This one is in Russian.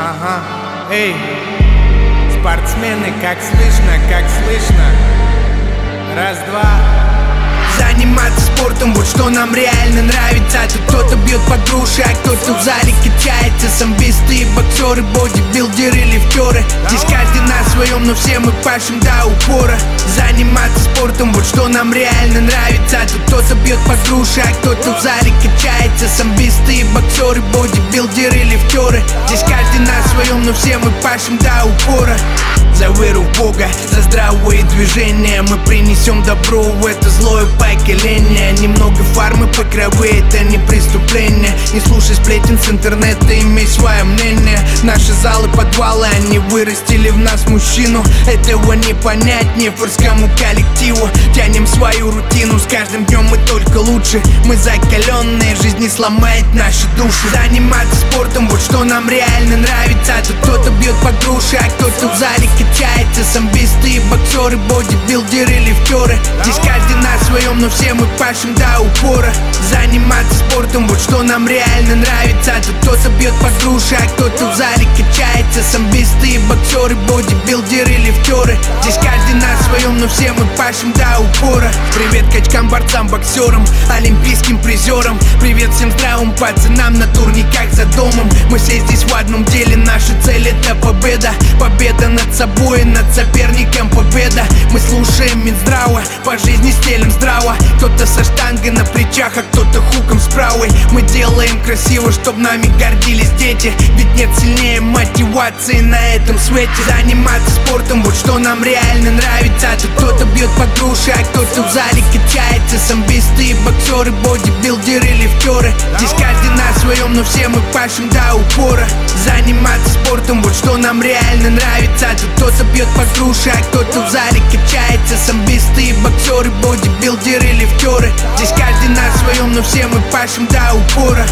Ага, эй, спортсмены, как слышно, как слышно. Раз, два. Заниматься спортом, вот что нам реально нравится. Тут кто-то бьет по груши, а кто-то в зале качается. Самбисты, боксеры, бодибилдеры, лифтеры. Здесь каждый на своем, но все мы пашем до упора. Заниматься спортом, вот что нам реально нравится. Тут кто-то бьет по груши, а кто-то в зале качается. Самбисты, боксеры, бодибилдеры, лифтеры. Здесь каждый на своем, но все мы пашем до упора. За веру в Бога, за здравые движения. Мы принесем добро в это злое поколение. Немного фармы по крови, это не преступление. Не слушай сплетен с интернета, имей свое мнение. Наши залы, подвалы, они вырастили в нас мужчину. Этого не понять нефорскому коллективу. Тянем свою рутину, с каждым днем мы только лучше. Мы закаленные, жизнь не сломает наши души. Заниматься спортом, вот что нам реально нравится. Тут кто-то бьет по груши, а кто-то в зале качается. Самбисты, боксеры, бодибилдеры, лифтеры. Здесь каждый на своем, но все мы пашем до упора. Заниматься спортом, вот что нам реально нравится. Тут кто-то бьет по груши, а кто-то в зале качается. Самбисты, боксеры, бодибилдеры, лифтеры. Здесь каждый на своем, но все мы пашем до упора. Привет качкам, борцам, боксерам, олимпийским призерам. Привет всем здравым пацанам на турниках за домом. Мы все здесь в одном деле, наша цель это победа. Победа над собой, над соперником победа. Мы слушаем Минздрава, по жизни стелим здраво. Кто-то со штангой на плечах, а кто-то хуком с правой. Мы делаем красиво, чтоб нами гордились дети. Ведь нет сильнее мотивации на этом свете. Заниматься спортом, вот что нам реально нравится. Тут кто-то бьет по груши, а кто-то в зале качается. Самбисты, боксеры, бодибилдеры, лифтеры. Здесь каждый на своем, но все мы пашем до упора. Заниматься спортом, вот что нам реально нравится. Тут кто-то бьет по груши, а кто-то в зале качается. Самбисты, боксеры, бодибилдеры, лифтеры. Здесь каждый на своем, но все мы пашем до упора.